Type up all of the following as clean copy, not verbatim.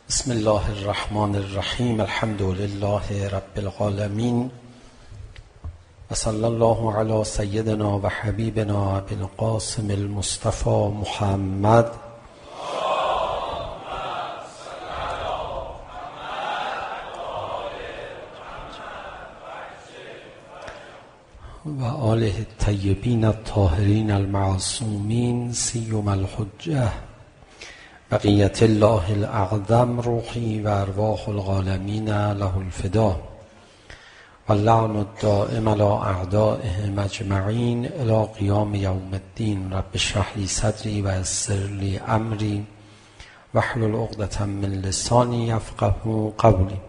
بسم الله الرحمن الرحیم. الحمد لله رب العالمین و صلی الله علی سیدنا و حبیبنا ابی القاسم المصطفى محمد و آله الطیبین الطاهرین المعصومین سیما الحجة بقیت الله الاعظم روحی و ارواح العالمین له الفدا و اللعن الدائم علی اعدائهم اجمعین الی قیام یوم الدین. رب اشرح لی صدری و یسر لی امری واحلل عقدة من لسانی یفقهوا قولی.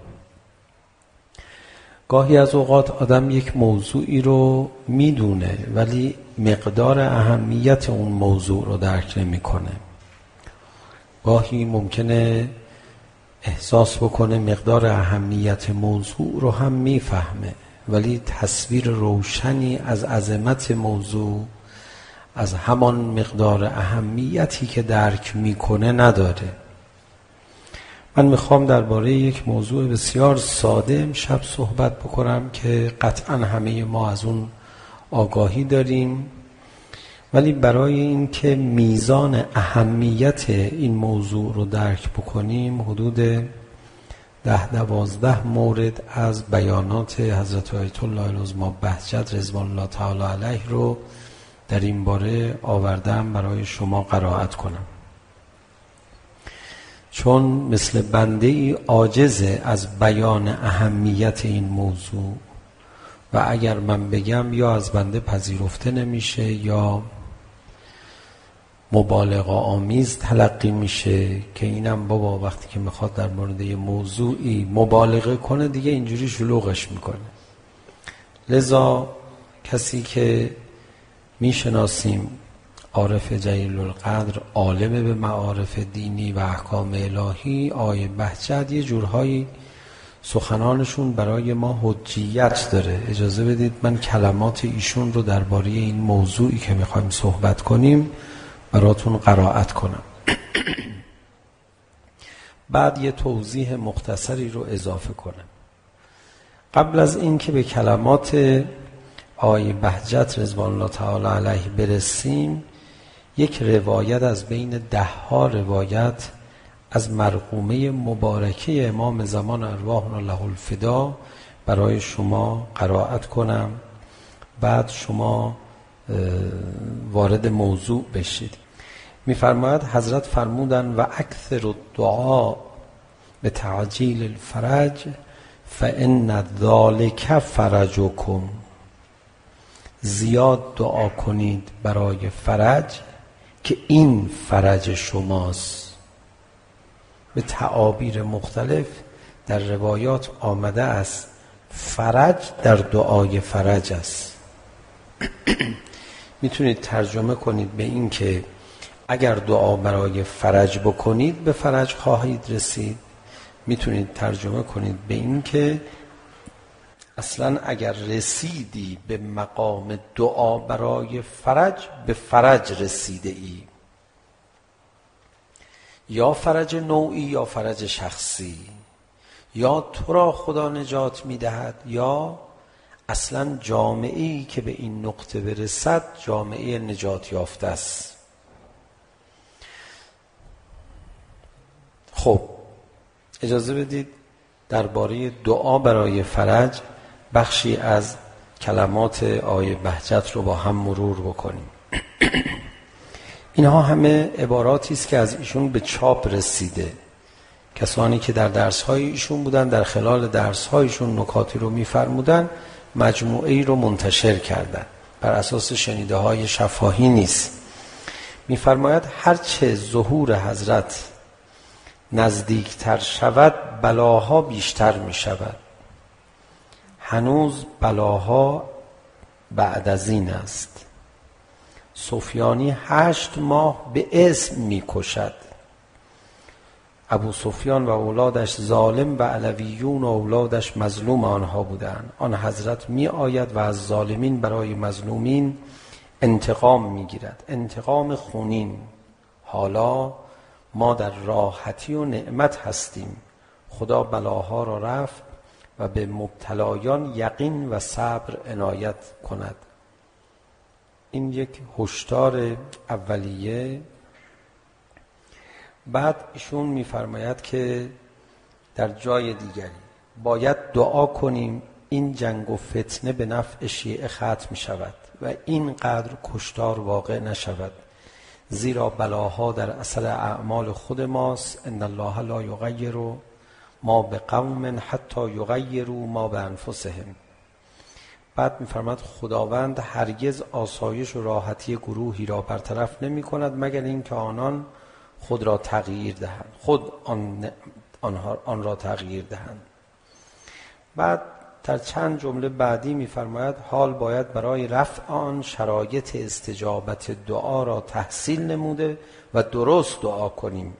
گاهی از اوقات آدم یک موضوعی رو میدونه ولی مقدار اهمیت اون موضوع رو درک نمیکنه. گاهی ممکنه احساس بکنه مقدار اهمیت موضوع رو هم میفهمه ولی تصویر روشنی از عظمت موضوع، از همان مقدار اهمیتی که درک میکنه نداره. من میخوام درباره یک موضوع بسیار ساده امشب صحبت بکنم که قطعا همه ما از اون آگاهی داریم، ولی برای این که میزان اهمیت این موضوع رو درک بکنیم حدود 10-12 مورد از بیانات حضرت آیت الله العظمی بهجت رضوان الله تعالی علیه رو در این باره آوردم برای شما قرائت کنم، چون مثل بنده ای عاجزه از بیان اهمیت این موضوع و اگر من بگم یا از بنده پذیرفته نمیشه یا مبالغه آمیز تلقی میشه که اینم بابا وقتی که میخواد در مورد یه موضوعی مبالغه کنه دیگه اینجوری شلوغش میکنه. لذا کسی که میشناسیم عارف جلیل القدر، عالم به معارف دینی و احکام الهی، آیه بهجت، یه جورهایی سخنانشون برای ما حجیت داره. اجازه بدید من کلمات ایشون رو درباره این موضوعی که میخوایم صحبت کنیم براتون قرائت کنم. بعد یه توضیح مختصری رو اضافه کنم. قبل از این که به کلمات آیه بهجت رضوان الله تعالی علیه برسیم، یک روایت از بین 10 روایت از مرقومه مبارکه امام زمان ارواحنا له الفدا برای شما قرائت کنم، بعد شما وارد موضوع بشید. میفرماید حضرت فرمودن و اکثر الدعاء به تعجیل الفرج فان ذلک فرجکم. زیاد دعا کنید برای فرج که این فرج شماست. به تعابیر مختلف در روایات آمده است فرج در دعای فرج است. میتونید ترجمه کنید به این که اگر دعا برای فرج بکنید به فرج خواهید رسید. میتونید ترجمه کنید به این که اصلا اگر رسیدی به مقام دعا برای فرج به فرج رسیده ای، یا فرج نوعی یا فرج شخصی، یا تو را خدا نجات میدهد یا اصلا جامعه‌ای که به این نقطه برسد جامعه نجات یافته است. خب اجازه بدید درباره دعا برای فرج بخشی از کلمات آیه بهجت رو با هم مرور بکنیم. اینها همه عباراتی است که از ایشون به چاپ رسیده. کسانی که در درس‌های ایشون بودن در خلال درس‌هایشون نکاتی رو می‌فرمودن، مجموعه‌ای رو منتشر کردن، بر اساس شنیده‌های شفاهی نیست. می‌فرماید هرچه ظهور حضرت نزدیکتر شود بلاها بیشتر می‌شود. هنوز بلاها بعد از این است. سفیانی 8 ماه به اسم می‌کشد. ابو سفیان و اولادش ظالم و علویون و اولادش مظلوم آنها بودند. آن حضرت می آید و از ظالمین برای مظلومین انتقام می گیرد، انتقام خونین. حالا ما در راحتی و نعمت هستیم. خدا بلاها را رفت و به مبتلایان یقین و صبر عنایت کند. این یک هشدار اولیه. بعد ایشون میفرماید که در جای دیگری باید دعا کنیم این جنگ و فتنه به نفع شیعه ختم شود و اینقدر کشتار واقع نشود، زیرا بلاها در اثر اعمال خود ماست. ان الله لا یغیر ما بقوم حتی یغیروا ما بانفسهم. بعد میفرماد خداوند هرگز آسایش و راحتی گروهی را برطرف نمی کند مگر اینکه آنان خود را تغییر دهند، خود آن را تغییر دهند. بعد در چند جمله بعدی میفرماید حال باید برای رفع آن شرایط استجابت دعا را تحصیل نموده و درست دعا کنیم.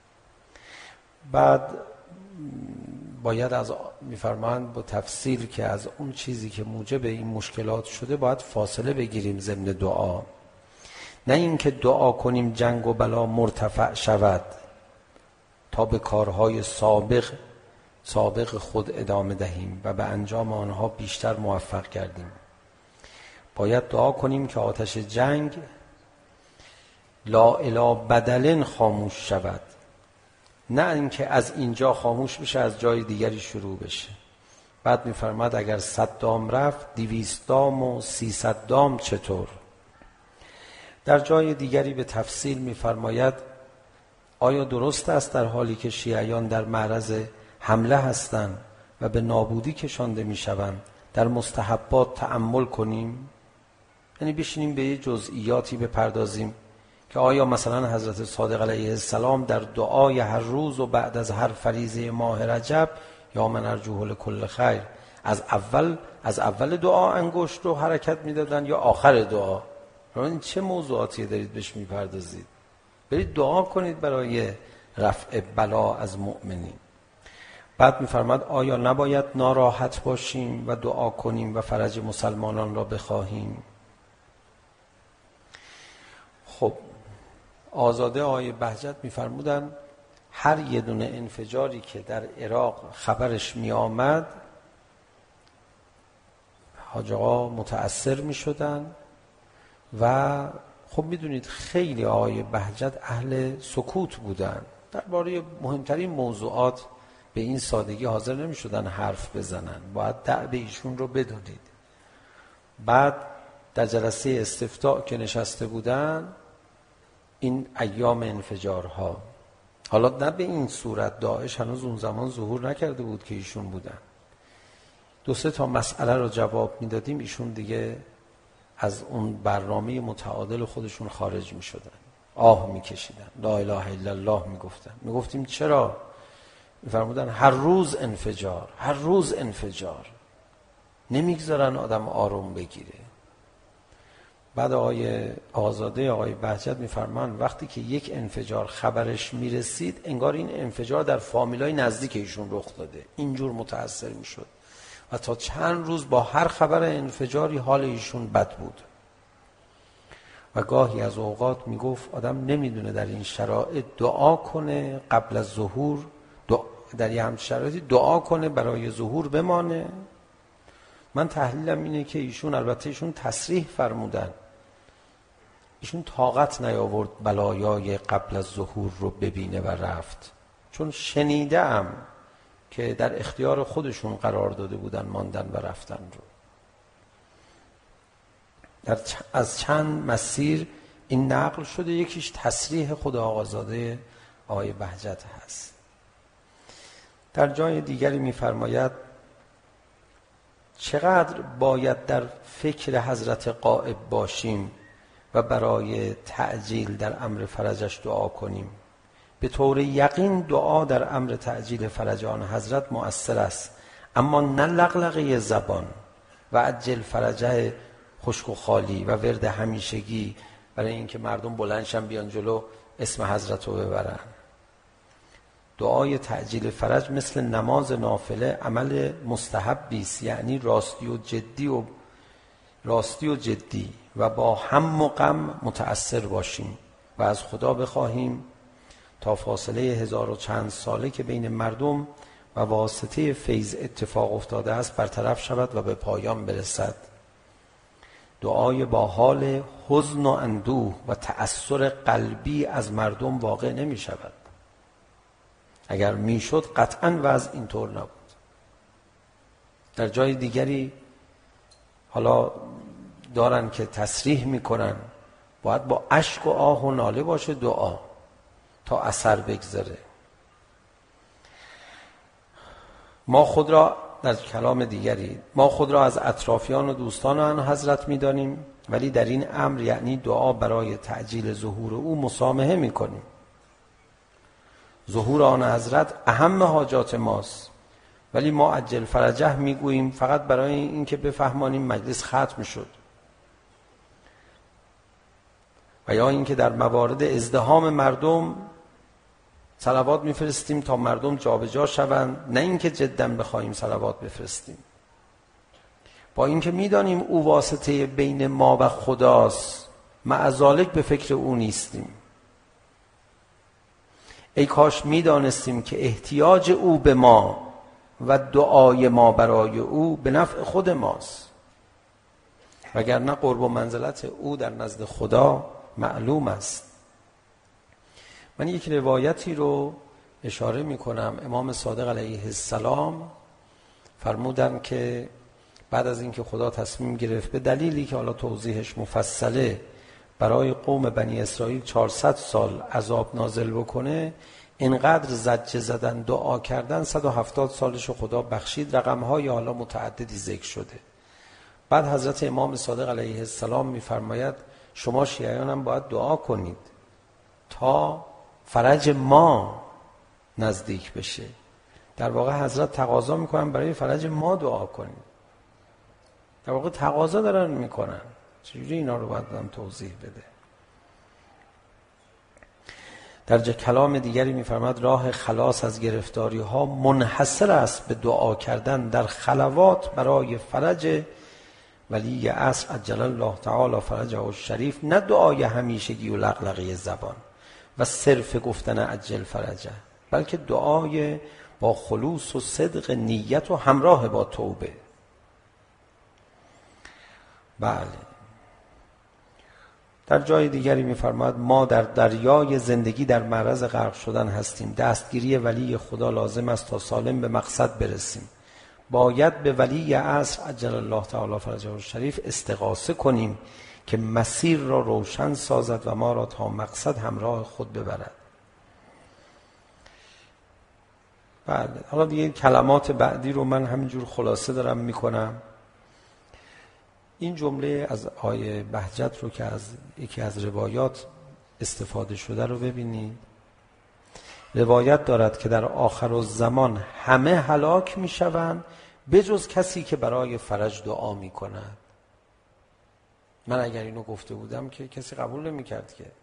بعد باید میفرمایند با تفصیل که از اون چیزی که موجب این مشکلات شده باید فاصله بگیریم ضمن دعا، نه اینکه دعا کنیم جنگ و بلا مرتفع شود تا به کارهای سابق خود ادامه دهیم و به انجام آنها بیشتر موفق گردیم. باید دعا کنیم که آتش جنگ لا الی بدلن خاموش شود، نه اینکه از اینجا خاموش بشه از جای دیگری شروع بشه. بعد میفرماد اگر 100 دام رفت 200 دام و 300 دام چطور؟ در جای دیگری به تفصیل میفرماید آیا درست است در حالی که شیعیان در معرض حمله هستند و به نابودی کشانده میشوند در مستحبات تأمل کنیم؟ یعنی بشینیم به یه جزئیاتی بپردازیم که آیا مثلا حضرت صادق علیه السلام در دعای هر روز و بعد از هر فریضه ماه رجب یا من ارجوه لکل خیر از اول دعا انگشت رو حرکت میدادن یا آخر دعا؟ این چه موضوعاتی دارید بهش میپردازید؟ برید دعا کنید برای رفع بلا از مؤمنین. بعد میفرماد آیا نباید ناراحت باشیم و دعا کنیم و فرج مسلمانان را بخواهیم؟ خب آزاده آقای بهجت میفرمودن هر یه دونه انفجاری که در عراق خبرش می آمد حاج آقا متأثر می شدن و خب میدونید خیلی آقای بهجت اهل سکوت بودن، درباره مهمترین موضوعات به این سادگی حاضر نمی شدن حرف بزنن، باید دعب ایشون رو بدونید. بعد در جلسه استفتاء که نشسته بودن این ایام انفجارها، حالا نه به این صورت، داعش هنوز اون زمان ظهور نکرده بود که ایشون بودن، 2-3 تا مسئله رو جواب میدادیم ایشون دیگه از اون برنامه متعادل خودشون خارج می شدن، آه می کشیدن، لا اله الا الله می گفتن. می گفتیم چرا؟ می فرمودن هر روز انفجار نمیگذارن آدم آروم بگیره. بعد آقای آزاده آقای بهجت می فرمان وقتی که یک انفجار خبرش می رسید انگار این انفجار در فامیلای نزدیک ایشون رخ داده، اینجور متأثر می شد و تا چند روز با هر خبر انفجاری حال ایشون بد بود و گاهی از اوقات میگفت آدم نمیدونه در این شرایط دعا کنه قبل از ظهور، در یه همچین شرایطی دعا کنه برای ظهور بمانه. من تحلیلم اینه که ایشون تصریح فرمودن ایشون طاقت نیاورد بلایای قبل از ظهور رو ببینه و رفت، چون شنیدم که در اختیار خودشون قرار داده بودن ماندن و رفتن رو. از چند مسیر این نقل شده، یکیش تصریح خود آقازاده آقای بهجت هست. در جای دیگری می‌فرماید چقدر باید در فکر حضرت غائب باشیم و برای تعجیل در امر فرجش دعا کنیم. به طور یقین دعا در امر تعجیل فرج آن حضرت مؤثر است، اما نه لغلقه زبان و عجل فرجه خشک و خالی و ورد همیشگی برای اینکه مردم بلندشن بیان جلو اسم حضرت رو ببرن. دعای تعجیل فرج مثل نماز نافله عمل مستحبی است، یعنی راستی و جدی و با هم و غم متأثر باشیم و از خدا بخواهیم تا فاصله 1000 و چند ساله که بین مردم و واسطه فیض اتفاق افتاده است برطرف شود و به پایان برسد. دعای با حال حزن و اندوه و تأثر قلبی از مردم واقع نمی شود. اگر می شد قطعاً وضع اینطور نبود. در جای دیگری حالا دارن که تصریح می کنن باید با اشک و آه و ناله باشه دعا تا اثر بگذاره. ما خود را در کلام دیگری ما خود را از اطرافیان و دوستان آن حضرت می دانیم، ولی در این امر یعنی دعا برای تعجیل ظهور او مسامحه می کنیم. ظهور آن حضرت اهم حاجات ماست، ولی ما عجل فرجه می گوییم فقط برای این که بفهمانیم مجلس ختم شد، و یا این که در موارد ازدحام مردم صلوات میفرستیم تا مردم جابجا شوند، نه اینکه جدا بخوایم صلوات بفرستیم. با اینکه میدانیم او واسطه بین ما و خداست، مع ذالک به فکر او نیستیم. ای کاش میدانستیم که احتیاج او به ما و دعای ما برای او به نفع خود ماست، وگرنه قرب و منزلت او در نزد خدا معلوم است. من یک روایتی رو اشاره می کنم. امام صادق علیه السلام فرمودن که بعد از اینکه خدا تصمیم گرفت به دلیلی که حالا توضیحش مفصله برای قوم بنی اسرائیل 400 سال عذاب نازل بکنه، اینقدر زجه زدن دعا کردن 170 سالش رو خدا بخشید. رقم‌های حالا متعددی ذکر شده. بعد حضرت امام صادق علیه السلام می‌فرماید شما شیعیان هم باید دعا کنید تا فرج ما نزدیک بشه. در واقع حضرت تقاضا میکنن برای فرج ما دعا کنید. در واقع تقاضا دارن میکنن. چجوری اینا رو باید هم توضیح بده؟ در کلام دیگری میفرماد راه خلاص از گرفتاری ها منحصر است به دعا کردن در خلوات برای فرج ولی عصر عجل الله تعالی فرجه الشریف، نه دعای همیشگی و لغلقه زبان و صرف گفتن عجل فرجه، بلکه دعای با خلوص و صدق نیت و همراه با توبه. بله. در جای دیگری می‌فرماید ما در دریای زندگی در معرض غرق شدن هستیم. دستگیری ولی خدا لازم است تا سالم به مقصد برسیم. باید به ولی عصر عجل الله تعالی فرجه الشریف استغاثه کنیم که مسیر را روشن سازد و ما را تا مقصد همراه خود ببرد. بله. حالا دیگه کلمات بعدی رو من همینجور خلاصه دارم میکنم. این جمله از آیه بهجت رو که از یکی از روایات استفاده شده رو ببینید. روایت دارد که در آخر الزمان همه هلاک میشوند بجز کسی که برای فرج دعا میکند. من اگر اینو گفته بودم که کسی قبول نمیکرد که.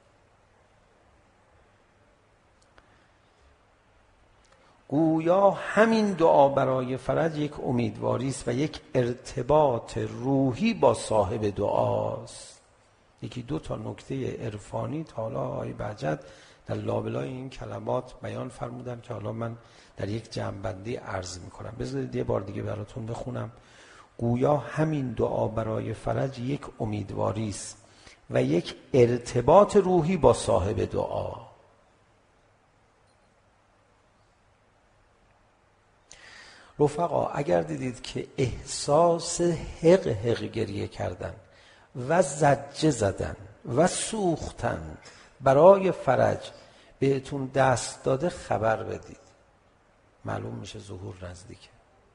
گویا همین دعا برای فرج یک امیدواری است و یک ارتباط روحی با صاحب دعاست. یکی دو تا نکته عرفانی تا حالا آقای بهجت در لابلای این کلمات بیان فرمودن که حالا من در یک جمع‌بندی عرض میکنم. بذارید یه بار دیگه براتون بخونم. گویا همین دعا برای فرج یک امیدواری است و یک ارتباط روحی با صاحب دعا. رفقا اگر دیدید که احساس حق گریه کردن و زجه زدن و سوختن برای فرج بهتون دست داده خبر بدید. معلوم میشه ظهور نزدیکه.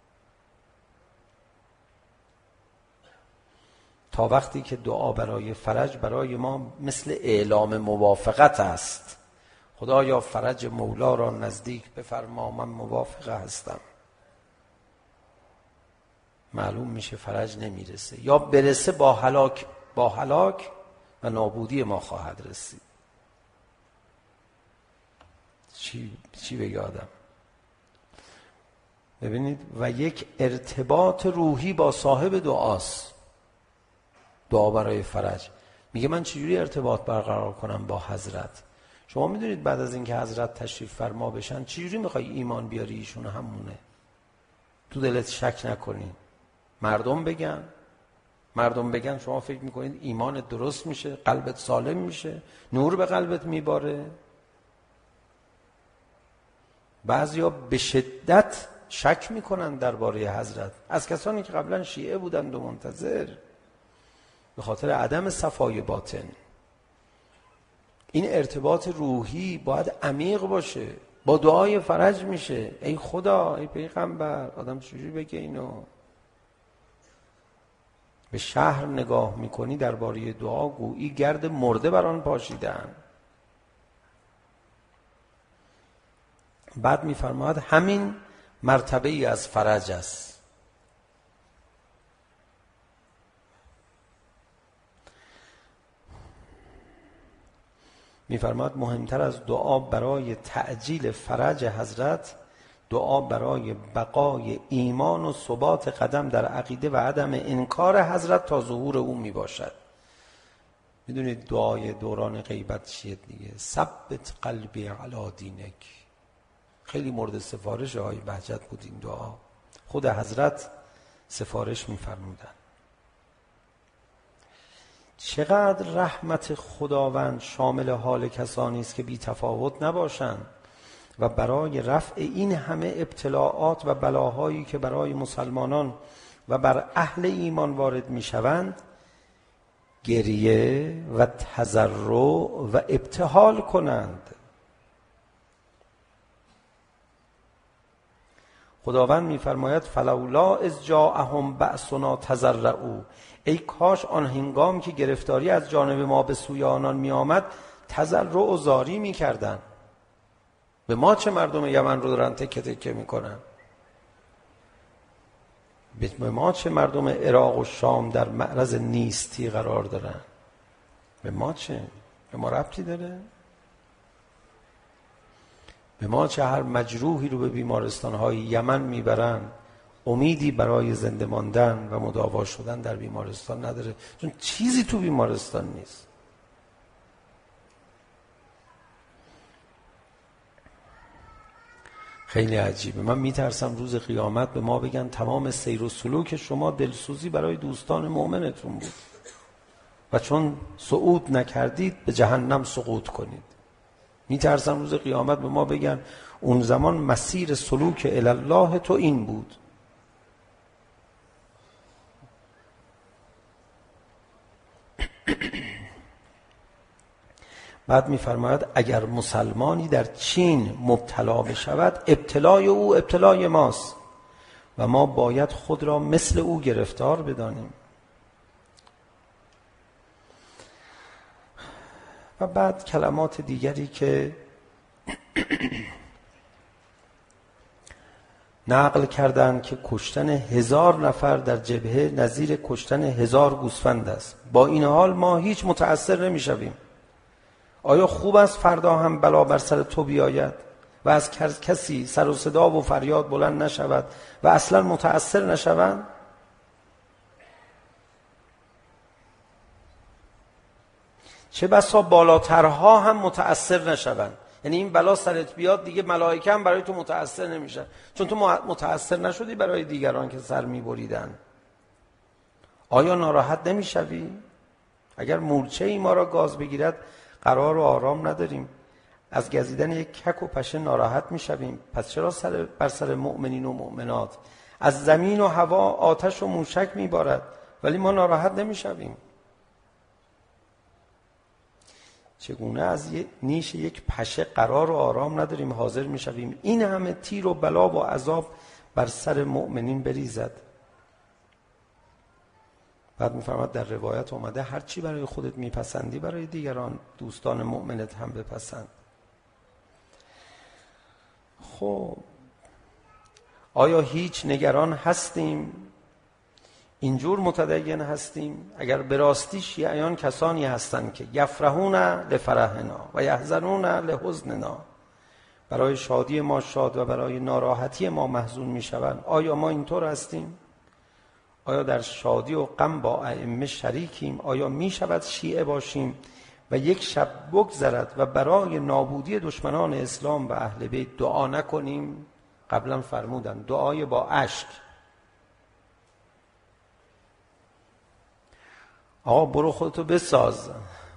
تا وقتی که دعا برای فرج برای ما مثل اعلام موافقت است. خدایا فرج مولا را نزدیک بفرما، من موافق هستم. معلوم میشه فرج نمیرسه یا برسه با هلاک و نابودی ما خواهد رسید. چی بگه آدم؟ ببینید و یک ارتباط روحی با صاحب دعاست. دعا برای فرج. میگه من چجوری ارتباط برقرار کنم با حضرت؟ شما میدونید بعد از اینکه حضرت تشریف فرما بشن چجوری میخوای ایمان بیاری ایشون همونه؟ تو دلت شک نکنی. مردم بگن شما فکر میکنید ایمانت درست میشه، قلبت سالم میشه، نور به قلبت میباره؟ بعضیا به شدت شک میکنن درباره حضرت، از کسانی که قبلا شیعه بودند و منتظر، به خاطر عدم صفای باطن. این ارتباط روحی باید عمیق باشه، با دعای فرج میشه. ای خدا، ای پیغمبر، آدم چجوری بگه اینو؟ به شهر نگاه میکنی درباره دعا گویی گرد مرده بر آن پاشیدن. بعد میفرماید همین مرتبه ای از فرج است. میفرماید مهمتر از دعا برای تعجیل فرج حضرت، دعا برای بقای ایمان و ثبات قدم در عقیده و عدم انکار حضرت تا ظهور او می باشد. میدونید دعای دوران غیبت چیه دیگه؟ ثبت قلبی علی دینک. خیلی مورد سفارش آقای بهجت بود این دعا، خود حضرت سفارش می‌فرمودن. چقدر رحمت خداوند شامل حال کسانی است که بی تفاوت نباشند و برای رفع این همه ابتلاعات و بلاهایی که برای مسلمانان و بر اهل ایمان وارد می‌شوند گریه و تضرع و ابتهال کنند. خداوند می‌فرماید فلولا اذ جاءهم بأسنا تضرعوا. ای کاش آن هنگام که گرفتاری از جانب ما به سوی آنان می آمد تضرع و زاری می کردن. به ما چه مردم یمن رو دارن تکه تکه می کنن؟ به ما چه مردم عراق و شام در معرض نیستی قرار دارن؟ به ما چه؟ به ما ربطی داره؟ به ما چه هر مجروحی رو به بیمارستان‌های یمن میبرن امیدی برای زنده ماندن و مداوا شدن در بیمارستان نداره، چون چیزی تو بیمارستان نیست. خیلی عجیبه. من میترسم روز قیامت به ما بگن تمام سیر و سلوک شما دلسوزی برای دوستان مؤمنتون بود و چون صعود نکردید به جهنم سقوط کنید. میترسم روز قیامت به ما بگن اون زمان مسیر سلوک الله تو این بود. بعد میفرماید اگر مسلمانی در چین مبتلا بشود ابتلای او ابتلای ماست و ما باید خود را مثل او گرفتار بدانیم. و بعد کلمات دیگری که نقل کردند که کشتن 1000 نفر در جبهه نظیر کشتن 1000 گوسفند است. با این حال ما هیچ متأثر نمی‌شویم. آیا خوب است فردا هم بلا بر سر تو بیاید و از کسی سر و صدا و فریاد بلند نشود و اصلا متأثر نشوند؟ چه بسا بالاترها هم متأثر نشوند. یعنی این بلا سرت بیاد دیگه ملائکه هم برای تو متأثر نمیشن، چون تو متأثر نشدی برای دیگران که سر میبریدن. آیا ناراحت نمیشوی؟ اگر مورچه ای ما را گاز بگیرد قرار و آرام نداریم، از گزیدن یک کک و پشه ناراحت میشویم، پس چرا بر سر مؤمنین و مؤمنات از زمین و هوا آتش و موشک میبارد ولی ما ناراحت نمیشویم؟ چگونه از نیش یک پشه قرار و آرام نداریم حاضر میشویم این همه تیر و بلا و عذاب بر سر مؤمنین بریزد؟ بعد میفرماد در روایت اومده هر چی برای خودت میپسندی برای دیگران دوستان مؤمنت هم بپسند. خب آیا هیچ نگران هستیم؟ اینجور متدین هستیم؟ اگر به راستی شیعیان کسانی هستند که یفرحون لفرحنا و یحزنون لحزننا، برای شادی ما شاد و برای ناراحتی ما محزون میشوند، آیا ما اینطور هستیم؟ آیا در شادی و غم با ائمه شریکیم؟ آیا میشود شیعه باشیم و یک شب بگذرد و برای نابودی دشمنان اسلام و اهل بیت دعا نکنیم؟ قبلا فرمودن دعای با اشک. آقا برو خودتو بساز،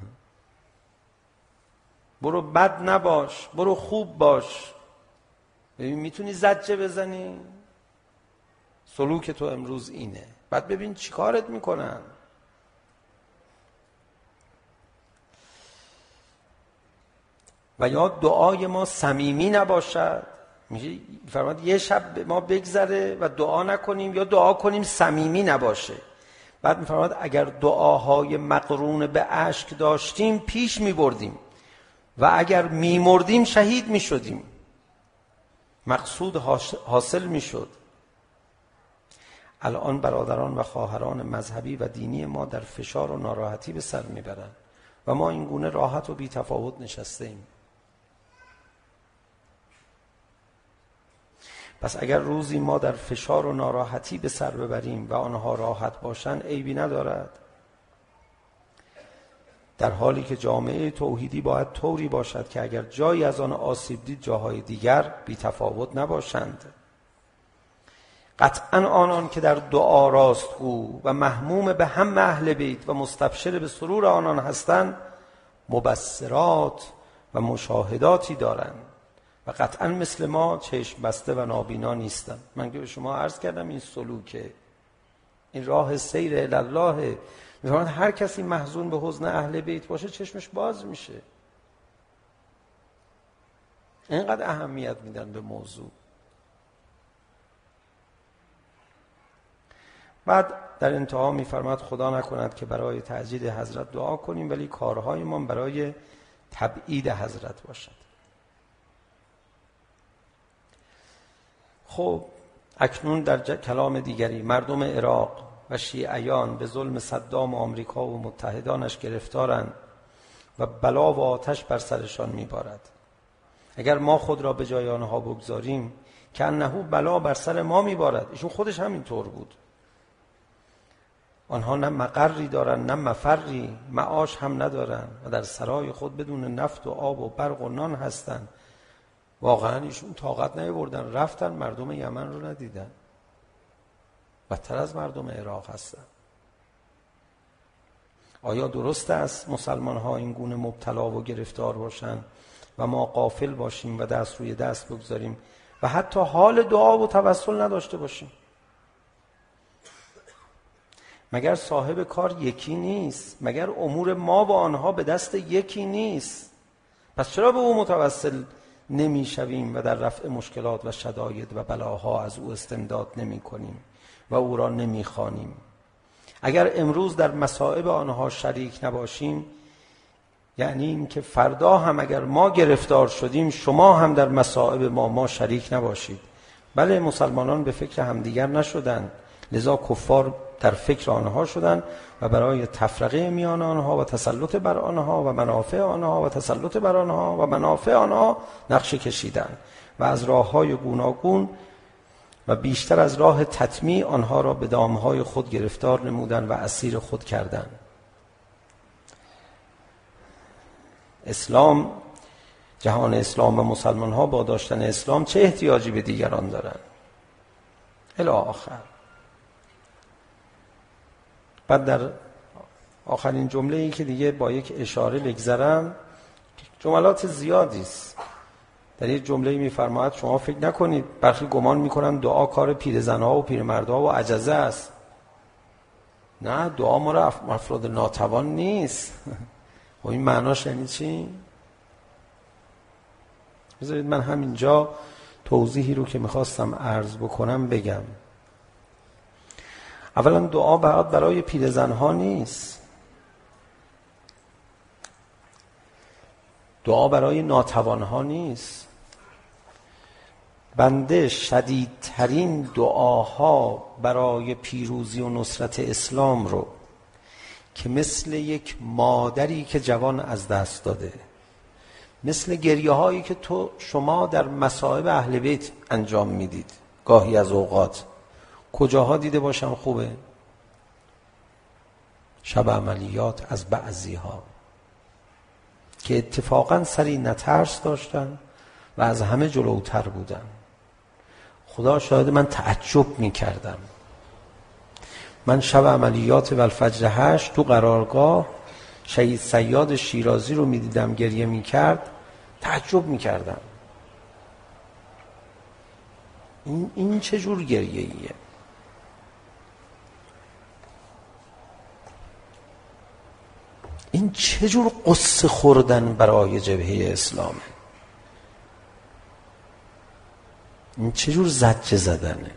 برو بد نباش، برو خوب باش، ببین میتونی زجه بزنی؟ سلوک تو امروز اینه، بعد ببین چی کارت میکنن. و یا دعای ما صمیمی نباشد، میشه فرمود یه شب ما بگذره و دعا نکنیم، یا دعا کنیم صمیمی نباشه. بعد میفرماد اگر دعاهای مقرون به اشک داشتیم پیش میبردیم و اگر میمردیم شهید میشدیم، مقصود حاصل میشد. الان برادران و خواهران مذهبی و دینی ما در فشار و ناراحتی به سر میبرند و ما این گونه راحت و بی تفاوت نشسته ایم. پس اگر روزی ما در فشار و ناراحتی به سر ببریم و آنها راحت باشند عیبی ندارد، در حالی که جامعه توحیدی باید طوری باشد که اگر جایی از آن آسیب دید جاهای دیگر بی تفاوت نباشند. قطعا آنان که در دعا راستگو و محموم به هم اهل بیت و مستبشر به سرور آنان هستند مبصرات و مشاهداتی دارند و قطعا مثل ما چشم بسته و نابینا نیستند. من که به شما عرض کردم این سلوکه، این راه سیر الله. می‌فرماید هر کسی محزون به حزن اهل بیت باشه چشمش باز میشه. اینقدر اهمیت میدن به موضوع. بعد در انتها می‌فرماید خدا نکند که برای تعجیل حضرت دعا کنیم ولی کارهای ما برای تبعید حضرت باشد. خب اکنون در کلام دیگری مردم عراق و شیعیان به ظلم صدام و آمریکا و متحدانش گرفتارند و بلا و آتش بر سرشان میبارد. اگر ما خود را به جای آنها بگذاریم که انه بلا بر سر ما میبارد. ایشون خودش همین طور بود. آنها نه مقری دارن نه مفری، معاش هم ندارن و در سرای خود بدون نفت و آب و برق و نان هستن. واقعا ایشون طاقت نیاوردن، رفتن مردم یمن رو ندیدن، بدتر از مردم عراق هستن. آیا درست است مسلمان ها این گونه مبتلا و گرفتار باشن و ما غافل باشیم و دست روی دست بگذاریم و حتی حال دعا و توسل نداشته باشیم؟ مگر صاحب کار یکی نیست؟ مگر امور ما با آنها به دست یکی نیست؟ پس چرا به او متوسل نمی شویم و در رفع مشکلات و شداید و بلاها از او استمداد نمی کنیم و او را نمی خوانیم؟ اگر امروز در مصائب آنها شریک نباشیم یعنی این که فردا هم اگر ما گرفتار شدیم شما هم در مصائب ما شریک نباشید. بله مسلمانان به فکر همدیگر نشدند، لذا کفار در فکر آنها شدند و برای تفرقه میان آنها و تسلط بر آنها و منافع آنها و تسلط بر آنها و منافع آنها نقشه کشیدند و از راه‌های گوناگون و بیشتر از راه تطمیع آنها را به دامهای خود گرفتار نمودند و اسیر خود کردند. اسلام، جهان اسلام و مسلمان ها با داشتن اسلام چه احتیاجی به دیگران دارند؟ الی آخر. بعد در آخرین جمله ای که دیگه با یک اشاره بگذرم، جملات زیادی است. در یک جمله می‌فرماید شما فکر نکنید، برخی گمان می‌کنن دعا کار پیرزن‌ها و پیرمردها و عجزه است. نه، دعا مال افراد ناتوان نیست. و این معناش یعنی چی؟ بذارید من همینجا توضیحی رو که می‌خواستم عرض بکنم بگم. اولا دعا برای پیرزن‌ها نیست، دعا برای ناتوان‌ها نیست. بنده شدیدترین دعاها برای پیروزی و نصرت اسلام رو که مثل یک مادری که جوان از دست داده، مثل گریه هایی که شما در مصائب اهل بیت انجام میدید گاهی از اوقات، کجاها دیده باشم خوبه؟ شب عملیات از بعضی ها. که اتفاقا سری نترس داشتن و از همه جلوتر بودن. خدا شاهد، من تعجب میکردم. من شب عملیات والفجر 8 تو قرارگاه شهید صیاد شیرازی رو میدیدم گریه میکرد، تعجب میکردم. این چه جور گریه ایه؟ این چه جور قصه خوردن برای جبهه اسلامه؟ این چه جور زجر زدنه؟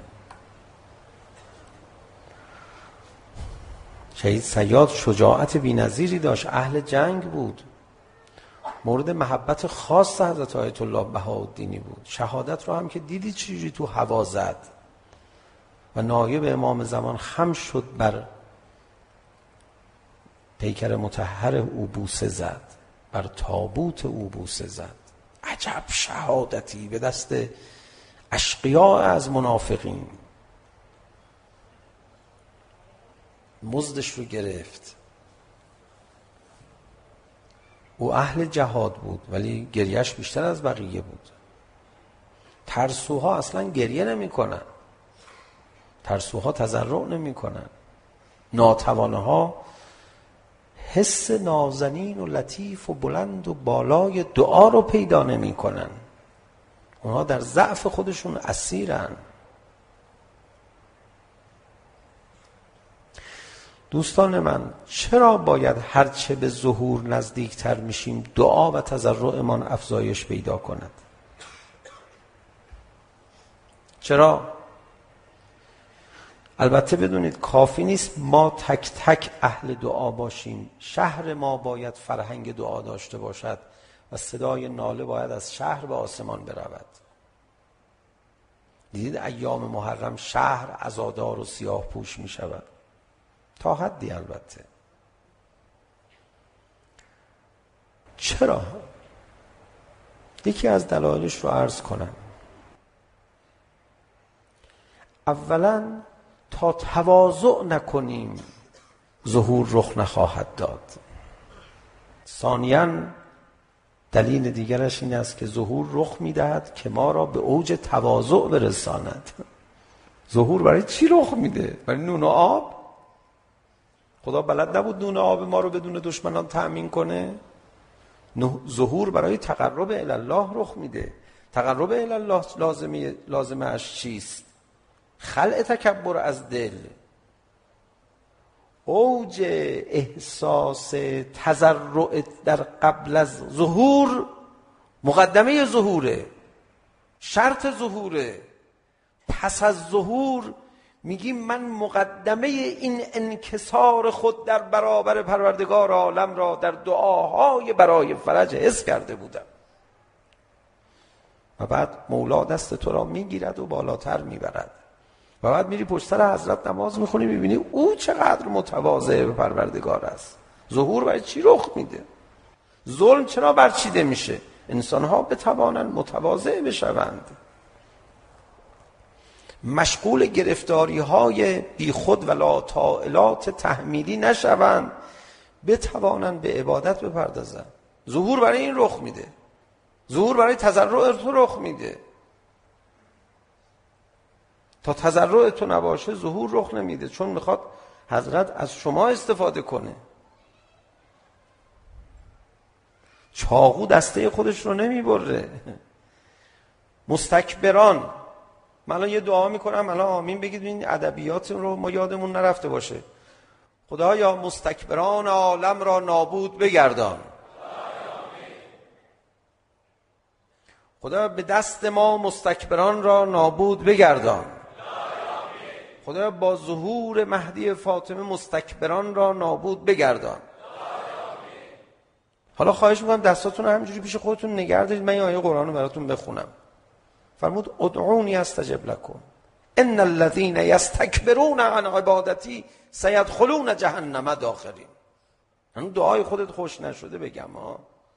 شهید صیاد شجاعت بی‌نظیری داشت، اهل جنگ بود، مورد محبت خاص حضرت آیت الله بهاءالدینی بود. شهادت رو هم که دیدی چجوری تو هوا زد و نایب امام زمان خم شد بر پیکر مطهر او بوسه زد، بر تابوت او بوسه زد. عجب شهادتی به دست اشقیاء از منافقین. مزدش رو گرفت. او اهل جهاد بود ولی گریهش بیشتر از بقیه بود. ترسوها اصلا گریه نمی کنن، ترسوها تضرع نمی کنن، ناتوانه ها حس نازنین و لطیف و بلند و بالای دعا رو پیدا نمی کنن. اونها در ضعف خودشون اسیرن. دوستان من، چرا باید هرچه به ظهور نزدیکتر میشیم دعا و تضرعمان افزایش پیدا کند؟ چرا؟ البته بدونید کافی نیست ما تک تک اهل دعا باشیم. شهر ما باید فرهنگ دعا داشته باشد و صدای ناله باید از شهر به آسمان برود. دیدید ایام محرم شهر عزادار و سیاه پوش می شود، تا حدی البته. چرا؟ یکی از دلایلش رو عرض کنم. اولا تا تواضع نکنیم ظهور رخ نخواهد داد. ثانیاً دلیل دیگرش این است که ظهور رخ میدهد که ما را به اوج تواضع برساند. ظهور برای چی رخ میده؟ برای نون و آب؟ خدا بلد نبود نون و آب ما رو بدون دشمنان تأمین کنه؟ ظهور برای تقرب الی الله رخ میده. تقرب الی الله لازمه اش چیست؟ خلع تکبر از دل. اوج احساس تضرع در قبل از ظهور مقدمه ظهوره، شرط ظهوره. پس از ظهور میگیم من مقدمه این انکسار خود در برابر پروردگار عالم را در دعاهای برای فرج حس کرده بودم و بعد مولا دست تو را میگیرد و بالاتر میبرد و بعد میری پشت سر حضرت نماز میخونی، میبینی او چقدر متواضع به پروردگار است. ظهور برای چی رخ میده؟ ظلم چرا برچیده میشه؟ انسانها بتوانند متواضع بشوند، مشغول گرفتاری های بی خود و لا طائلات تحمیلی نشوند، بتوانند به عبادت بپردازند. ظهور برای این رخ میده. ظهور برای تضرع تو رخ میده. تا تضرع تو نباشه ظهور رخ نمیده، چون میخواد حضرت از شما استفاده کنه. چاقو دسته خودش رو نمیبره. مستکبران، من الان یه دعا میکنم، الان آمین بگید این ادبیات رو ما یادمون نرفته باشه. خدایا مستکبران عالم را نابود بگردان. خدا به دست ما مستکبران را نابود بگردان. خدا با ظهور مهدی فاطمه مستکبران را نابود بگردان. حالا خواهش میکنم دستاتون رو همینجوری پیش خودتون نگه دارید، من این آیه قرآن رو براتون بخونم. فرمود ادعونی استجب لکم ان الذین یستکبرون عن عبادتی سیدخلون جهنم داخرین. اون دعای خودت خوش نشده بگم ها.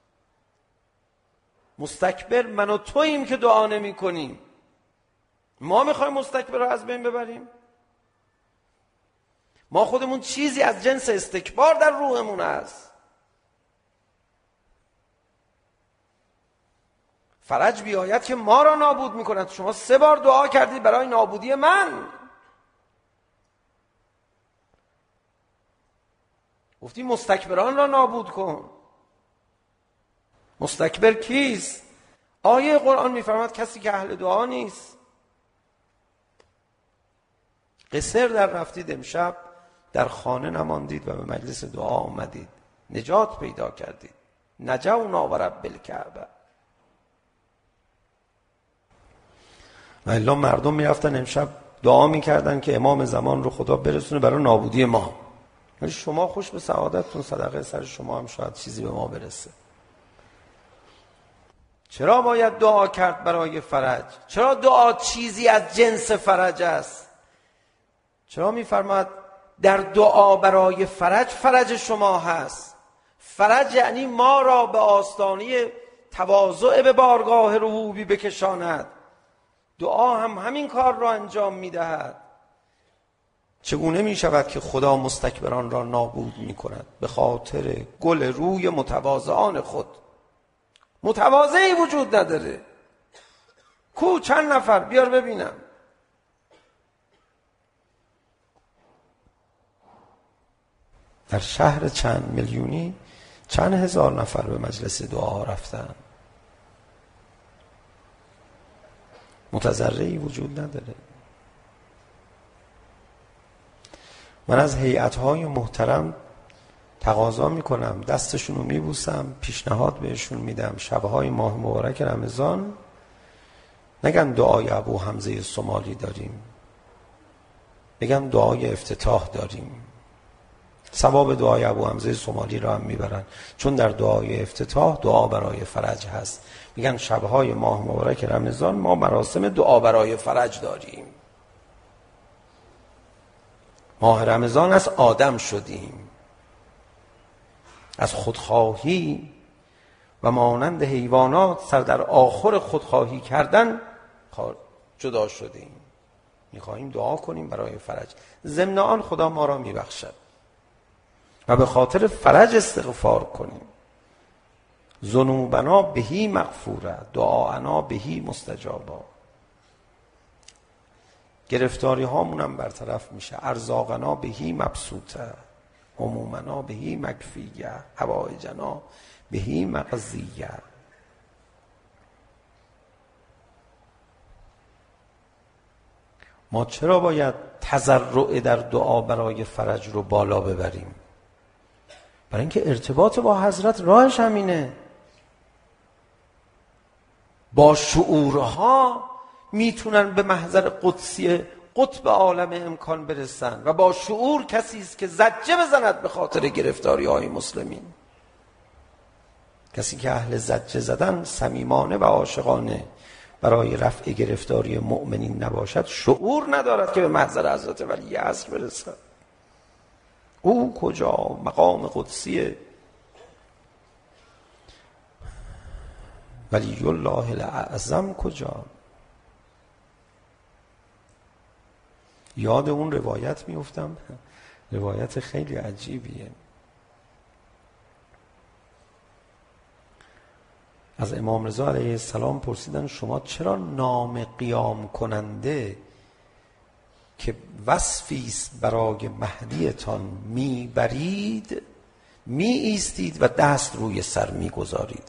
مستکبر من و توییم که دعا نمی کنیم. ما میخوایم مستکبر رو از بین ببریم؟ ما خودمون چیزی از جنس استکبار در روحمون هست. فرج بیاید که ما را نابود میکند. شما 3 بار دعا کردید برای نابودی من. گفتی مستکبران را نابود کن. مستکبر کیست؟ آیه قرآن میفرماد کسی که اهل دعا نیست. قصر در رفتید امشب، در خانه نماندید و به مجلس دعا آمدید، نجات پیدا کردید. نجونا و رب الکعبه. و الا مردم میرفتن امشب دعا میکردن که امام زمان رو خدا برسونه برای نابودی ما. شما خوش به سعادتتون، صدقه سر شما هم شاید چیزی به ما برسه. چرا باید دعا کرد برای فرج؟ چرا دعا چیزی از جنس فرج است؟ چرا میفرماد در دعا برای فرج، فرج شما هست؟ فرج یعنی ما را به آستانه تواضع به بارگاه ربوبی بکشاند. دعا هم همین کار را انجام میدهد. چگونه می شود که خدا مستکبران را نابود می کند؟ به خاطر گل روی متواضعان خود. متواضعی وجود نداره. کو چند نفر بیار ببینم. در شهر چند میلیونی چند هزار نفر به مجلس دعا رفتن. متضرعی وجود نداره. من از هیئت‌های محترم تقاضا میکنم، دستشون رو میبوسم، پیشنهاد بهشون میدم شبهای ماه مبارک رمضان نگن دعای ابو حمزه صومالی داریم، بگم دعای افتتاح داریم. ثواب دعای ابو حمزه صومالی را هم میبرن، چون در دعای افتتاح دعا برای فرج هست. میگن شبهای ماه مبارک رمضان ما مراسم دعا برای فرج داریم. ماه رمضان از آدم شدیم، از خودخواهی و مانند حیوانات سر در آخر خودخواهی کردن جدا شدیم. میخواهیم دعا کنیم برای فرج. ضمن آن خدا ما را میبخشد و به خاطر فرج استغفار کنیم. ذنوبنا بهی مغفوره، دعانا بهی مستجابا. گرفتاری هامون هم برطرف میشه. ارزاقنا بهی مبسوطه، همومنا بهی مکفیه، حوائجنا بهی مقضیه. ما چرا باید تضرع در دعا برای فرج رو بالا ببریم؟ برای اینکه ارتباط با حضرت راهش همینه. با شعورها میتونن به محضر قدسی قطب عالم امکان برسن و با شعور کسی است که زجه بزند به خاطر گرفتاری های مسلمین. کسی که اهل زجه زدن صمیمانه و عاشقانه برای رفع گرفتاری مؤمنین نباشد، شعور ندارد که به محضر حضرت ولی عصر برسد. او کجا؟ مقام قدسی ولی الله الاعظم کجا؟ یاد اون روایت میفتم، روایت خیلی عجیبیه. از امام رضا علیه السلام پرسیدن شما چرا نام قیام کننده که وصفی است برای مهدیتان میبرید می ایستید و دست روی سر میگذارید؟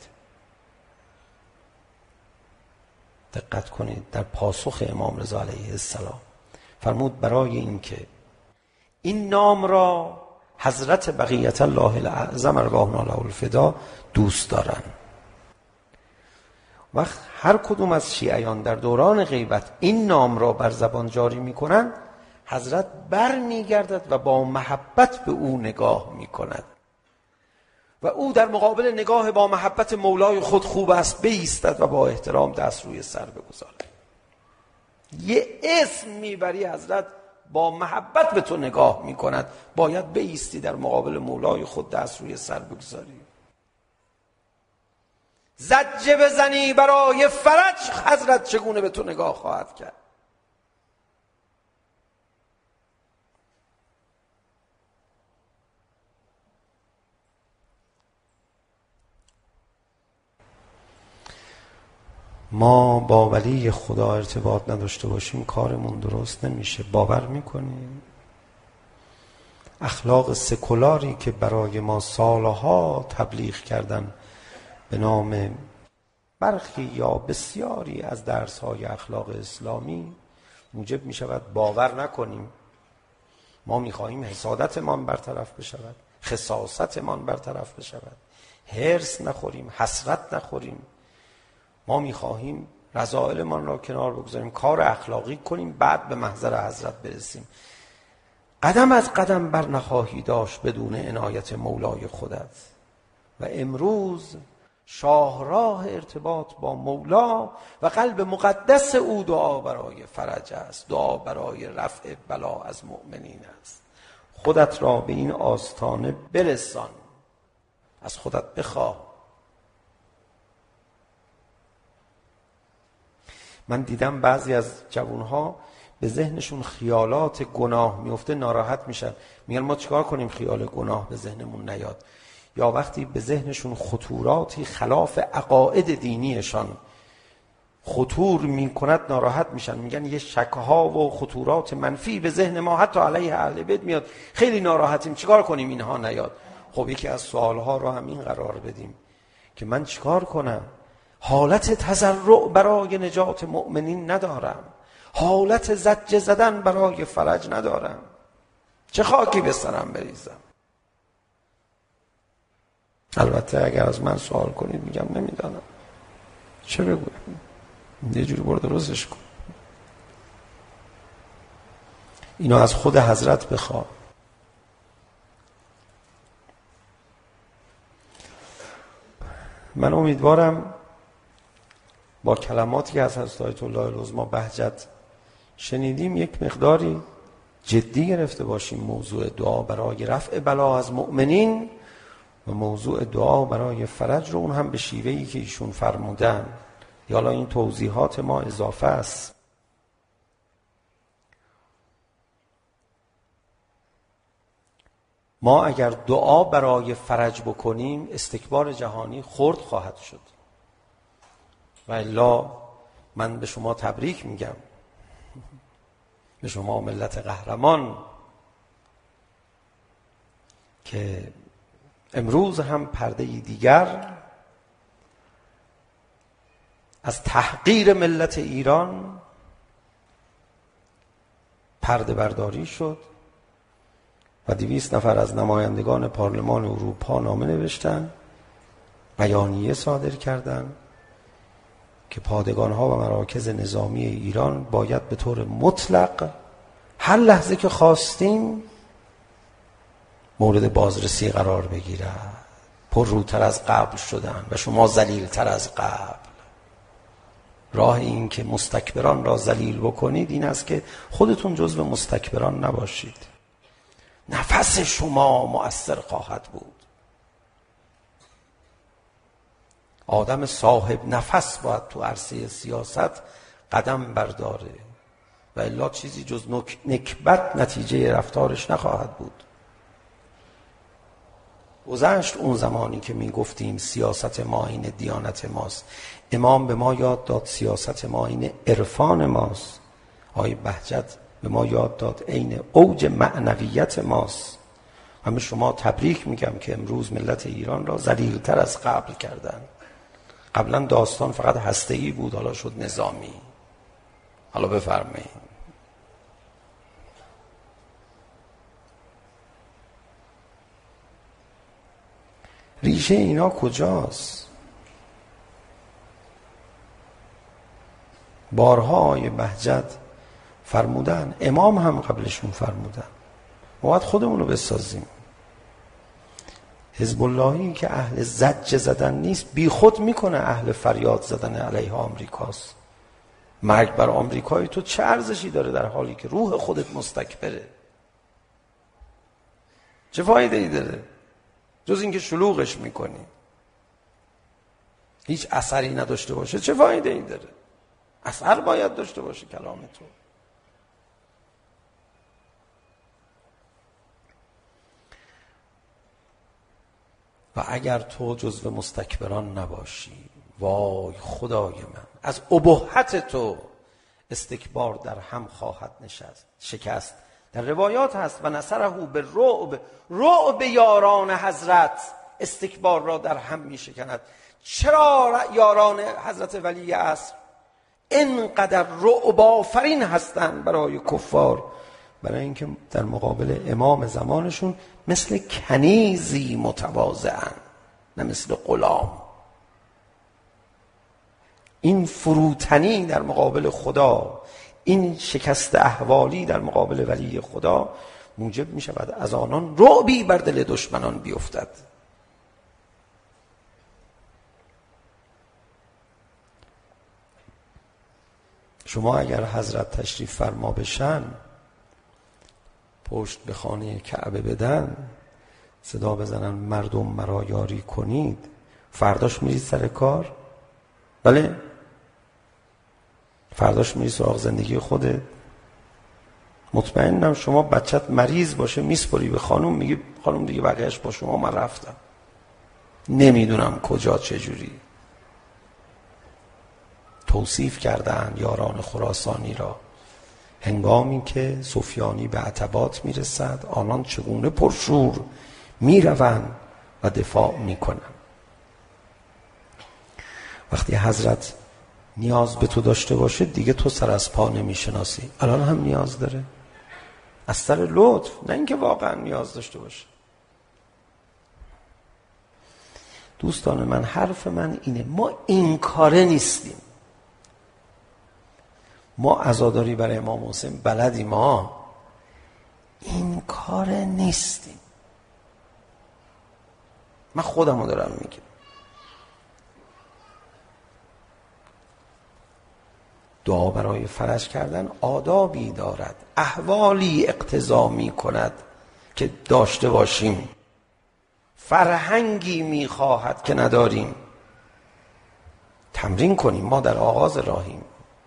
دقت کنید در پاسخ امام رضا علیه السلام فرمود برای اینکه این نام را حضرت بقیت الله الاعظم ارواحنا له الفدا دوست دارن. وقت هر کدوم از شیعیان در دوران غیبت این نام را بر زبان جاری میکنن، حضرت بر میگردد و با محبت به او نگاه میکند و او در مقابل نگاه با محبت مولای خود خوب است بایستد و با احترام دست روی سر بگذارد. یه اسم میبری، حضرت با محبت به تو نگاه میکند، باید بایستی در مقابل مولای خود دست روی سر بگذاری. زجه بزنی برای فرج، حضرت چگونه به تو نگاه خواهد کرد؟ ما با ولی خدا ارتباط نداشته باشیم کارمون درست نمیشه. باور میکنیم اخلاق سکولاری که برای ما سالها تبلیغ کردن به نام برخی یا بسیاری از درس‌های اخلاق اسلامی موجب میشود باور نکنیم؟ ما میخواهیم حسادتمان برطرف بشود، خساستمان برطرف بشود، حرص نخوریم، حسرت نخوریم. ما میخواهیم رذائلمان را کنار بگذاریم، کار اخلاقی کنیم، بعد به محضر حضرت برسیم. قدم از قدم بر نخواهی داشت بدون عنایت مولای خودت. و امروز شاهراه ارتباط با مولا و قلب مقدس او دعا برای فرج است، دعا برای رفع بلا از مؤمنین است. خودت را به این آستانه برسان، از خودت بخواه. من دیدم بعضی از جوانها به ذهنشون خیالات گناه میفته، ناراحت میشن، میگن ما چیکار کنیم خیال گناه به ذهنمون نیاد. یا وقتی به ذهنشون خطوراتی خلاف عقاید دینیشان خطور میکند ناراحت میشن، میگن یه شکها و خطورات منفی به ذهن ما حتی علیه اهل بیت میاد، خیلی ناراحتیم، چیکار کنیم اینها نیاد. خب یکی از سوالها رو همین قرار بدیم که من چیکار کنم؟ حالت تضرع برای نجات مؤمنین ندارم، حالت زجه زدن برای فرج ندارم، چه خاکی به سرم بریزم؟ البته اگر از من سوال کنید میگم نمیدانم، چه بگویم؟ یه جوری برو درستش کن. اینو از خود حضرت بخواه. من امیدوارم با کلماتی که از حضرت آیت الله العظمی بهجت شنیدیم یک مقداری جدی گرفته باشیم موضوع دعا برای رفع بلا از مؤمنین و موضوع دعا برای فرج رو، اون هم به شیوهی که ایشون فرمودن. یالا این توضیحات ما اضافه است. ما اگر دعا برای فرج بکنیم استکبار جهانی خرد خواهد شد. و الا من به شما تبریک میگم، به شما ملت قهرمان، که امروز هم پرده دیگر از تحقیر ملت ایران پرده برداری شد و 200 نفر از نمایندگان پارلمان اروپا نامه نوشتن، بیانیه صادر کردند که پادگان‌ها و مراکز نظامی ایران باید به طور مطلق هر لحظه که خواستیم مورد بازرسی قرار بگیرد. پرروتر از قبل شدن و شما ذلیل‌تر از قبل. راه این که مستکبران را ذلیل بکنید این است که خودتون جزو مستکبران نباشید. نفس شما مؤثر خواهد بود. آدم صاحب نفس باید تو عرصه سیاست قدم برداره و الا چیزی جز نکبت نتیجه رفتارش نخواهد بود. گذشت اون زمانی که می گفتیم سیاست ما این دیانت ماست. امام به ما یاد داد سیاست ما این عرفان ماست. آقای بهجت به ما یاد داد این اوج معنویت ماست. همه شما تبریک میگم که امروز ملت ایران را ذلیل‌تر از قبل کردن. قبلا داستان فقط هسته‌ای بود، حالا شد نظامی. حالا بفرمایید. ریشه اینا کجاست؟ بارها آقای بهجت فرمودن، امام هم قبلشون فرمودن، ما باید خودمون رو بسازیم. حزب اللهی که اهل زجه زدن نیست، بی خود میکنه اهل فریاد زدن علیه آمریکاست. مرگ بر آمریکایی تو چه ارزشی داره در حالی که روح خودت مستکبره؟ چه فایده ای داره جز اینکه شلوغش میکنی؟ هیچ اثری نداشته باشه چه فایده ای داره؟ اثر باید داشته باشه کلام تو. و اگر تو جزو مستکبران نباشی، وای خدای من، از ابهت تو استکبار در هم خواهد شکست. در روایات هست و نصره به رعب یاران حضرت استکبار را در هم می شکند. چرا یاران حضرت ولی عصر اینقدر رعب آفرین هستند برای کفار؟ برای اینکه در مقابل امام زمانشون مثل کنیزی متواضعن، نه مثل غلام. این فروتنی در مقابل خدا، این شکست احوالی در مقابل ولی خدا موجب می شود از آنان رعبی بر دل دشمنان بیفتد. شما اگر حضرت تشریف فرما بشن، پشت به خانه کعبه بدن، صدا بزنن مردم مرا یاری کنید، فرداش میرید سر کار؟ بله، فرداش میری سراغ زندگی خودت. مطمئنم شما بچت مریض باشه میسپری به خانم، میگی خانم دیگه بقیهش با شما، من رفتم نمیدونم کجا چجوری. توصیف کردن یاران خراسانی را هنگامی که سفیانی به عتبات میرسد، آنان چگونه پرشور میروند و دفاع میکنند. وقتی حضرت نیاز به تو داشته باشه دیگه تو سر از پا نمیشناسی. الان هم نیاز داره، از سر لطف، نه اینکه واقعا نیاز داشته باشه. دوستان من، حرف من اینه، ما این کاره نیستیم. ما عزاداری برای امام حسین بلدیم، ما این کاره نیستیم. من خودمو دارم میگم. دعا برای فرج کردن آدابی دارد، احوالی اقتضا می کند که داشته باشیم، فرهنگی می خواهد که نداریم. تمرین کنیم، ما در آغاز راهیم.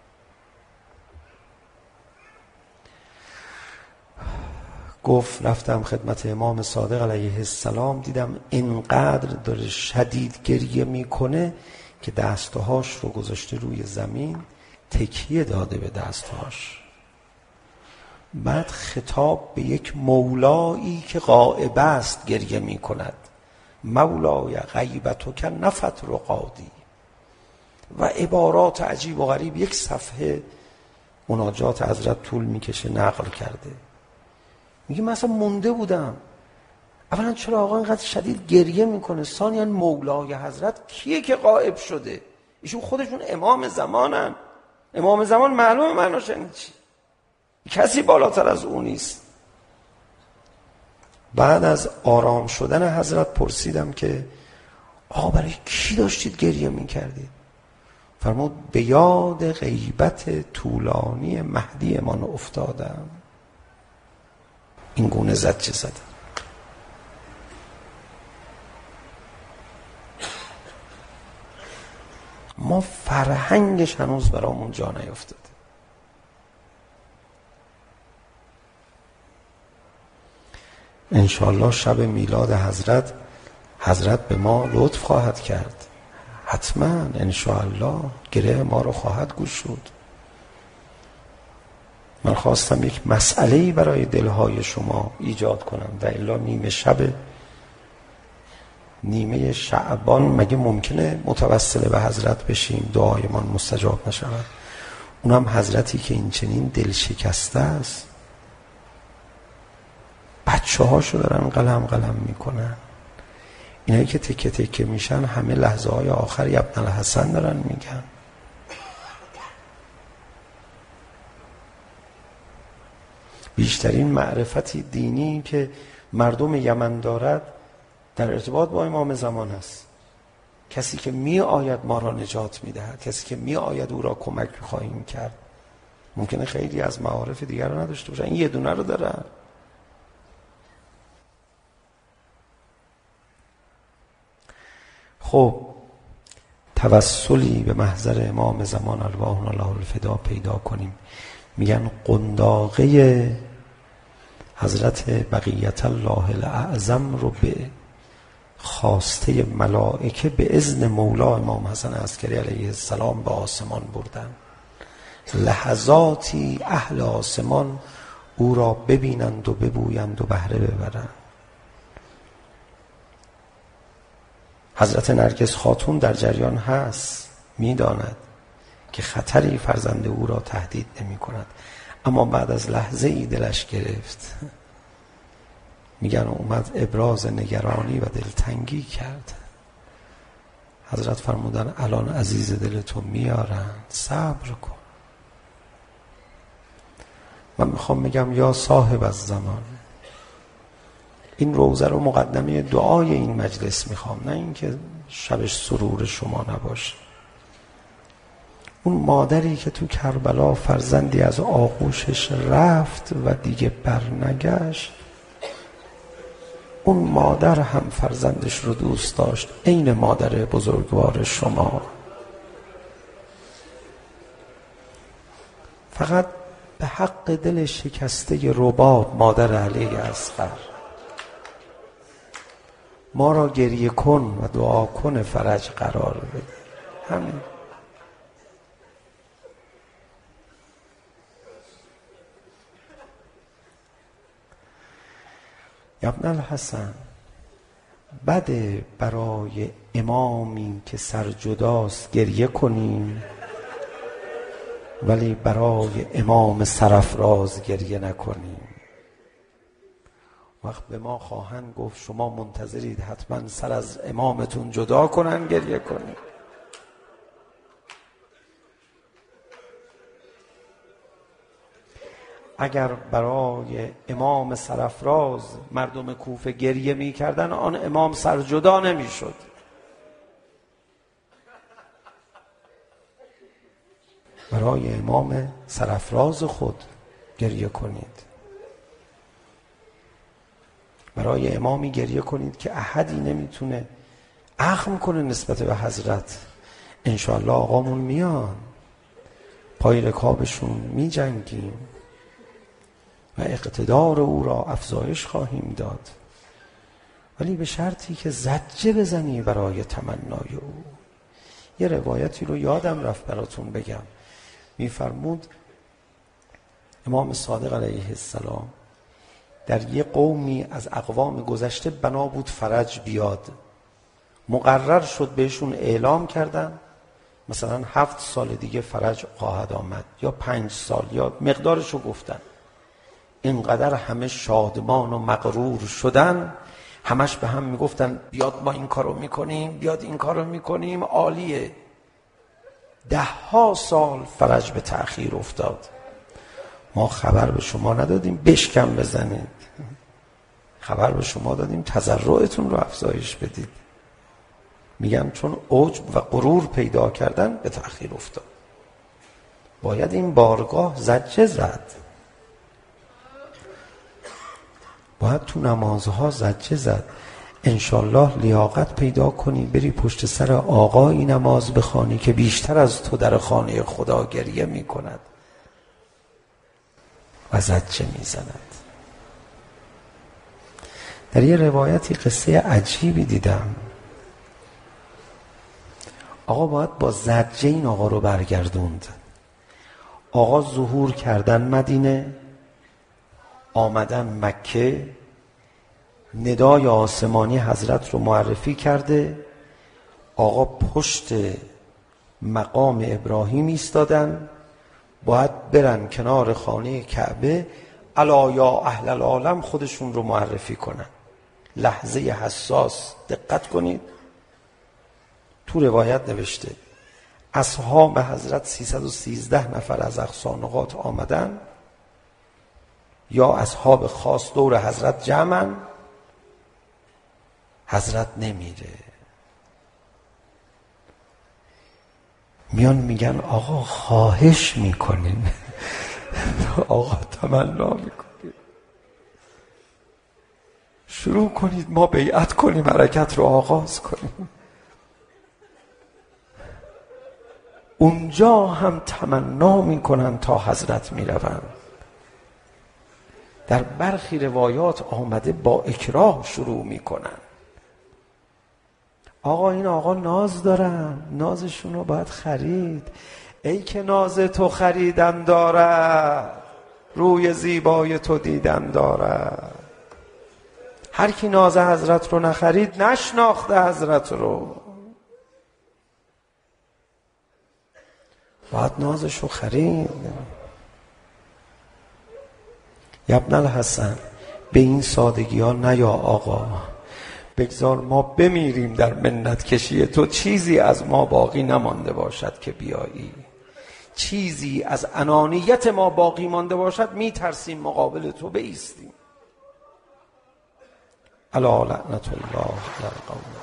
گفت رفتم خدمت امام صادق علیه السلام، دیدم اینقدر داره شدید گریه میکنه که دستهاش رو گذاشته روی زمین، تکیه داده به دستهاش. بعد خطاب به یک مولایی که غائب است گریه می کند، مولای غیبتک نفت رقادی، و عبارات عجیب و غریب. یک صفحه مناجات حضرت طول میکشه، نقل کرده. میگه من اصلا مونده بودم، اولا چرا آقا اینقدر شدید گریه میکنه، ثانیاً مولای حضرت کیه که غائب شده؟ ایشون خودشون امام زمانن. امام زمان معلومه معناش یعنی چی، کسی بالاتر از اون نیست. بعد از آرام شدن حضرت پرسیدم که آقا برای کی داشتید گریه میکردید؟ فرمود به یاد غیبت طولانی مهدی من افتادم. این گونه زجه زدم. ما فرهنگش هنوز برامون جا نیفتاده. انشالله شب میلاد حضرت به ما لطف خواهد کرد، حتما انشالله گره ما رو خواهد گشود. من خواستم یک مسئله‌ای برای دلهای شما ایجاد کنم، و الا نیمه شعبان مگه ممکنه متوسل به حضرت بشیم دعایمان مستجاب نشود؟ اونم حضرتی که این چنین دل شکسته است، بچه هاشو دارن قلم میکنن. اینایی که تکه تکه میشن همه لحظه های آخر ابن الحسن دارن میگن. بیشترین معرفتی دینی که مردم یمن دارد در ارتباط با امام زمان است. کسی که می آید ما را نجات می دهد، کسی که می آید او را کمک خواهیم کرد. ممکنه خیلی از معارف دیگر رو نداشته باشن، این یه دونه رو دارن. خب توسلی به محضر امام زمان ارواحنا الله الفدا پیدا کنیم. میگن قنداقه حضرت بقیت الله الاعظم رو به خواسته ملائکه به اذن مولا امام حسن عسکری علیه السلام به آسمان بردن. لحظاتی اهل آسمان او را ببینند و ببویند و بهره ببرند. حضرت نرگس خاتون در جریان هست، میداند که خطری فرزند او را تهدید نمی کند، اما بعد از لحظه ای دلش گرفت. میگن اومد ابراز نگرانی و دلتنگی کرد. حضرت فرمودن الان عزیز دلتو میارن، صبر کن. من میخوام بگم یا صاحب الزمان، این روزه رو مقدمه دعای این مجلس میخوام، نه اینکه شبش سرور شما نباشه. اون مادری که تو کربلا فرزندی از آغوشش رفت و دیگه برنگشت، اون مادر هم فرزندش رو دوست داشت، عین مادر بزرگوار شما. فقط به حق دل شکسته رباب مادر علی اصغر ما را گریه کن و دعا کن فرج قرار بده. همین. ابن الحسن، بده برای امامی که سرجداست گریه کنیم، ولی برای امام سرافراز گریه نکنیم. وقت به ما خواهند گفت شما منتظرید حتما سر از امامتون جدا کنن گریه کنیم. اگر برای امام سرافراز مردم کوفه گریه می کردن، آن امام سرجدا نمی شد. برای امام سرافراز خود گریه کنید. برای امامی گریه کنید که احدی نمیتونه اخم کنه نسبت به حضرت. انشاءالله آقامون میان، پای رکابشون می جنگیم و اقتدار او را افزایش خواهیم داد، ولی به شرطی که زجه بزنی برای تمنای او. یه روایتی رو یادم رفت براتون بگم. میفرمود امام صادق علیه السلام در یه قومی از اقوام گذشته بنا بود فرج بیاد، مقرر شد بهشون اعلام کردن مثلا 7 سال دیگه فرج خواهد آمد یا 5 سال، یا مقدارشو گفتن. اینقدر همه شادمان و مغرور شدن، همش به هم میگفتن بیاد ما این کارو میکنیم، بیاد این کارو میکنیم، عالیه. 10 سال فرج به تأخیر افتاد. ما خبر به شما ندادیم بشکم بزنید، خبر به شما دادیم تضرعتون رو افزایش بدید. میگم چون عجب و غرور پیدا کردن به تأخیر افتاد. باید این بارگاه زجه زد، باید تو نمازها زجه زد. انشالله لیاقت پیدا کنی بری پشت سر آقایی نماز بخوانی که بیشتر از تو در خانه خدا گریه میکند و زجه میزند. در یه روایتی قصه عجیبی دیدم. آقا باید با زجه این آقا رو برگردوند. آقا ظهور کردن مدینه، آمدن مکه، ندای آسمانی حضرت رو معرفی کرده. آقا پشت مقام ابراهیم ایستادن، باید برن کنار خانه کعبه، الا یا اهل العالم خودشون رو معرفی کنن. لحظه حساس، دقت کنید. تو روایت نوشته اصحاب حضرت 313 نفر از اقصا نقاط آمدن، یا اصحاب خاص دور حضرت جمعن، حضرت نمیره. میان میگن آقا خواهش میکنیم آقا تمنا میکنیم شروع کنید ما بیعت کنیم، حرکت رو آغاز کنیم. اونجا هم تمنا میکنن تا حضرت میروند. در برخی روایات آمده با اکراه شروع میکنن. آقا این آقا ناز دارن، نازشون رو باید خرید. ای که ناز تو خریدن دارد، روی زیبای تو دیدن دارد. هر کی ناز حضرت رو نخرید نشناخته حضرت رو. باید نازش رو خرید. ابن الحسن به این سادگی ها نیا آقا، بگذار ما بمیریم در منت کشی تو. چیزی از ما باقی نمانده باشد که بیایی، چیزی از انانیت ما باقی مانده باشد میترسیم مقابل تو بایستیم. الا لعنت الله علی القوم.